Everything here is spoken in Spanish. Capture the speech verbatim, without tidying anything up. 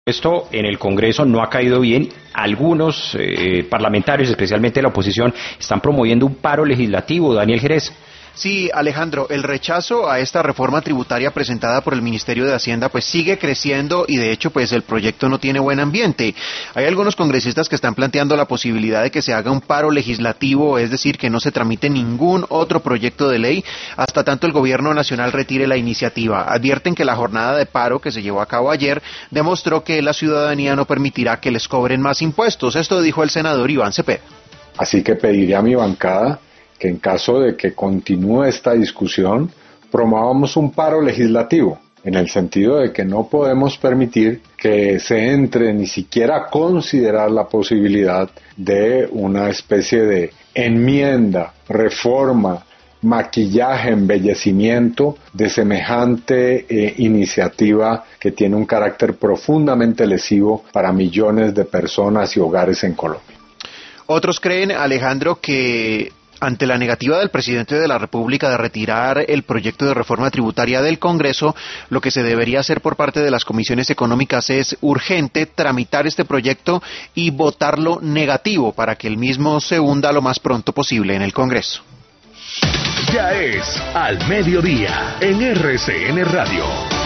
Esto en el Congreso no ha caído bien. Algunos eh, parlamentarios, especialmente la oposición, están promoviendo un paro legislativo. Daniel Jerez. Sí, Alejandro, el rechazo a esta reforma tributaria presentada por el Ministerio de Hacienda pues sigue creciendo y de hecho pues el proyecto no tiene buen ambiente. Hay algunos congresistas que están planteando la posibilidad de que se haga un paro legislativo, es decir, que no se tramite ningún otro proyecto de ley hasta tanto el gobierno nacional retire la iniciativa. Advierten que la jornada de paro que se llevó a cabo ayer demostró que la ciudadanía no permitirá que les cobren más impuestos. Esto dijo el senador Iván Cepeda. Así que pediría a mi bancada que en caso de que continúe esta discusión, promovamos un paro legislativo, en el sentido de que no podemos permitir que se entre ni siquiera a considerar la posibilidad de una especie de enmienda, reforma, maquillaje, embellecimiento de semejante eh, iniciativa que tiene un carácter profundamente lesivo para millones de personas y hogares en Colombia. Otros creen, Alejandro, que ante la negativa del presidente de la República de retirar el proyecto de reforma tributaria del Congreso, lo que se debería hacer por parte de las comisiones económicas es urgente tramitar este proyecto y votarlo negativo para que el mismo se hunda lo más pronto posible en el Congreso. Ya es Al Mediodía en R C N Radio.